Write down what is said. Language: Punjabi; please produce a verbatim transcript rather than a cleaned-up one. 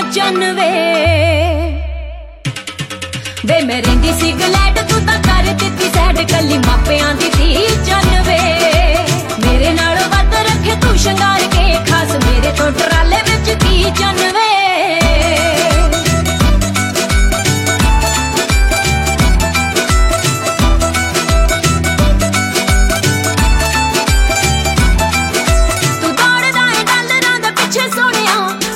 ਚੰਨ ਵੇ ਵੇ ਮੈਂ ਰਹਿੰਦੀ ਸੀ ਗਲੈਡ ਤੂੰ ਤਾਂ ਕਰ ਦਿੱਤੀ ਸੈਡ।